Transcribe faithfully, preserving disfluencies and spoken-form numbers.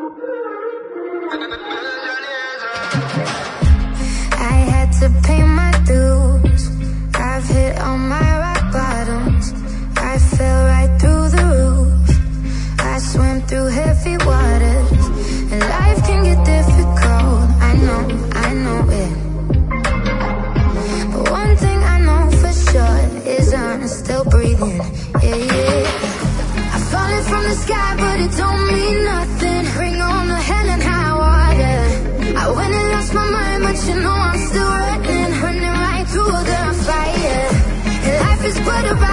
I had to pay my dues. I've hit all my rock bottoms. I fell right through the roof. I swam through heavy waters, and life can get difficult. I know, I know it. But one thing I know for sure is I'm still breathing. Yeah, yeah. I'm falling from the sky, but it don't mean nothing. Bring on the hell and high water. I went and lost my mind, but you know I'm still running, running right through the fire. And life is but a ride.